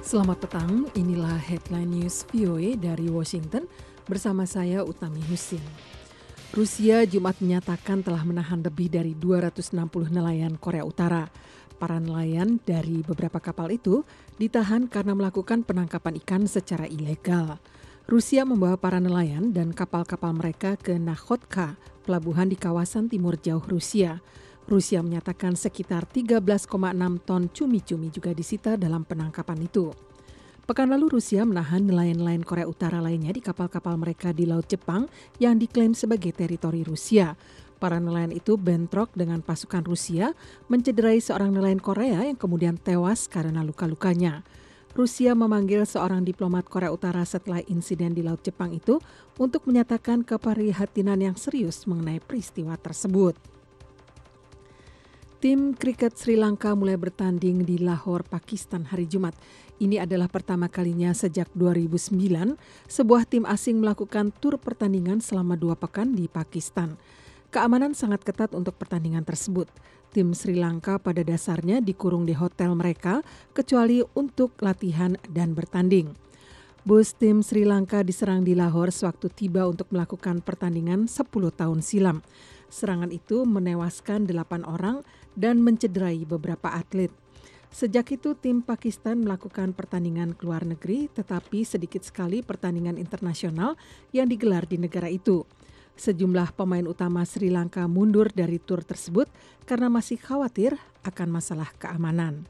Selamat petang, inilah headline news VOA dari Washington bersama saya Utami Husin. Rusia Jumat menyatakan telah menahan lebih dari 260 nelayan Korea Utara. Para nelayan dari beberapa kapal itu ditahan karena melakukan penangkapan ikan secara ilegal. Rusia membawa para nelayan dan kapal-kapal mereka ke Nakhodka, pelabuhan di kawasan timur jauh Rusia. Rusia menyatakan sekitar 13,6 ton cumi-cumi juga disita dalam penangkapan itu. Pekan lalu Rusia menahan nelayan-nelayan Korea Utara lainnya di kapal-kapal mereka di Laut Jepang yang diklaim sebagai teritori Rusia. Para nelayan itu bentrok dengan pasukan Rusia, mencederai seorang nelayan Korea yang kemudian tewas karena luka-lukanya. Rusia memanggil seorang diplomat Korea Utara setelah insiden di Laut Jepang itu untuk menyatakan keprihatinan yang serius mengenai peristiwa tersebut. Tim kriket Sri Lanka mulai bertanding di Lahore, Pakistan hari Jumat. Ini adalah pertama kalinya sejak 2009 sebuah tim asing melakukan tur pertandingan selama 2 pekan di Pakistan. Keamanan sangat ketat untuk pertandingan tersebut. Tim Sri Lanka pada dasarnya dikurung di hotel mereka kecuali untuk latihan dan bertanding. Bus tim Sri Lanka diserang di Lahore sewaktu tiba untuk melakukan pertandingan 10 tahun silam. Serangan itu menewaskan 8 orang dan mencederai beberapa atlet. Sejak itu tim Pakistan melakukan pertandingan ke luar negeri, tetapi sedikit sekali pertandingan internasional yang digelar di negara itu. Sejumlah pemain utama Sri Lanka mundur dari tur tersebut karena masih khawatir akan masalah keamanan.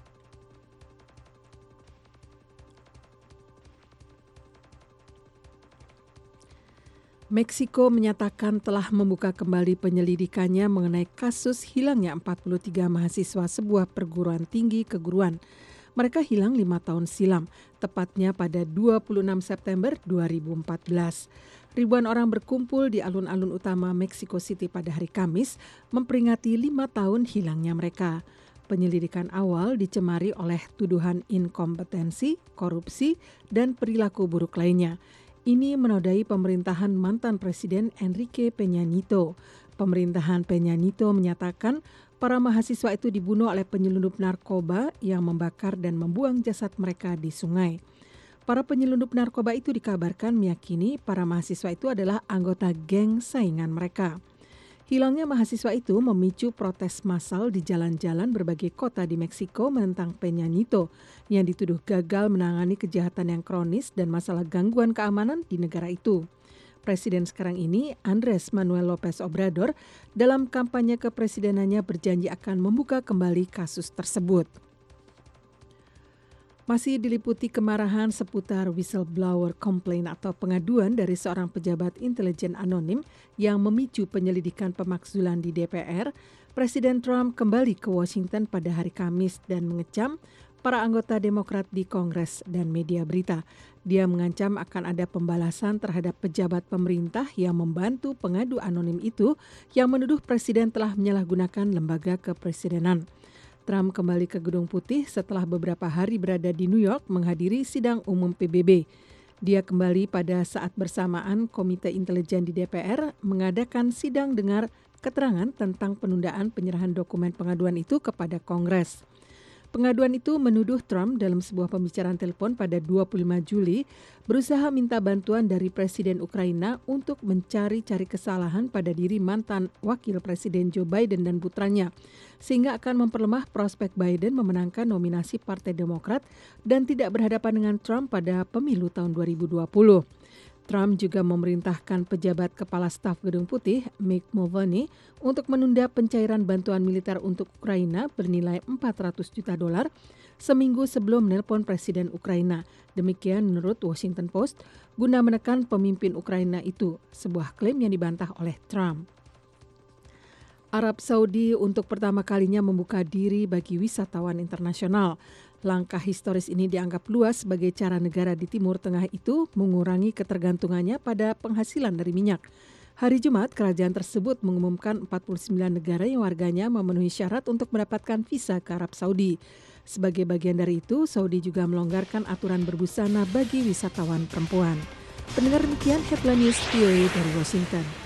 Meksiko menyatakan telah membuka kembali penyelidikannya mengenai kasus hilangnya 43 mahasiswa sebuah perguruan tinggi keguruan. Mereka hilang 5 tahun silam, tepatnya pada 26 September 2014. Ribuan orang berkumpul di alun-alun utama Mexico City pada hari Kamis, memperingati 5 tahun hilangnya mereka. Penyelidikan awal dicemari oleh tuduhan inkompetensi, korupsi, dan perilaku buruk lainnya. Ini menodai pemerintahan mantan Presiden Enrique Peña Nieto. Pemerintahan Peña Nieto menyatakan para mahasiswa itu dibunuh oleh penyelundup narkoba yang membakar dan membuang jasad mereka di sungai. Para penyelundup narkoba itu dikabarkan meyakini para mahasiswa itu adalah anggota geng saingan mereka. Hilangnya mahasiswa itu memicu protes massal di jalan-jalan berbagai kota di Meksiko menentang Peña Nieto yang dituduh gagal menangani kejahatan yang kronis dan masalah gangguan keamanan di negara itu. Presiden sekarang ini, Andrés Manuel López Obrador, dalam kampanye kepresidenannya berjanji akan membuka kembali kasus tersebut. Masih diliputi kemarahan seputar whistleblower complaint atau pengaduan dari seorang pejabat intelijen anonim yang memicu penyelidikan pemakzulan di DPR, Presiden Trump kembali ke Washington pada hari Kamis dan mengecam para anggota Demokrat di Kongres dan media berita. Dia mengancam akan ada pembalasan terhadap pejabat pemerintah yang membantu pengadu anonim itu yang menuduh Presiden telah menyalahgunakan lembaga kepresidenan. Trump kembali ke Gedung Putih setelah beberapa hari berada di New York menghadiri sidang umum PBB. Dia kembali pada saat bersamaan Komite Intelijen di DPR mengadakan sidang dengar keterangan tentang penundaan penyerahan dokumen pengaduan itu kepada Kongres. Pengaduan itu menuduh Trump dalam sebuah pembicaraan telepon pada 25 Juli berusaha minta bantuan dari Presiden Ukraina untuk mencari-cari kesalahan pada diri mantan Wakil Presiden Joe Biden dan putranya, sehingga akan memperlemah prospek Biden memenangkan nominasi Partai Demokrat dan tidak berhadapan dengan Trump pada pemilu tahun 2020. Trump juga memerintahkan pejabat kepala staf Gedung Putih, Mick Mulvaney, untuk menunda pencairan bantuan militer untuk Ukraina bernilai $400 juta seminggu sebelum menelpon Presiden Ukraina. Demikian menurut Washington Post, guna menekan pemimpin Ukraina itu, sebuah klaim yang dibantah oleh Trump. Arab Saudi untuk pertama kalinya membuka diri bagi wisatawan internasional. Langkah historis ini dianggap luas sebagai cara negara di Timur Tengah itu mengurangi ketergantungannya pada penghasilan dari minyak. Hari Jumat, kerajaan tersebut mengumumkan 49 negara yang warganya memenuhi syarat untuk mendapatkan visa ke Arab Saudi. Sebagai bagian dari itu, Saudi juga melonggarkan aturan berbusana bagi wisatawan perempuan. Pendengar demikian headline news VOA dari Washington.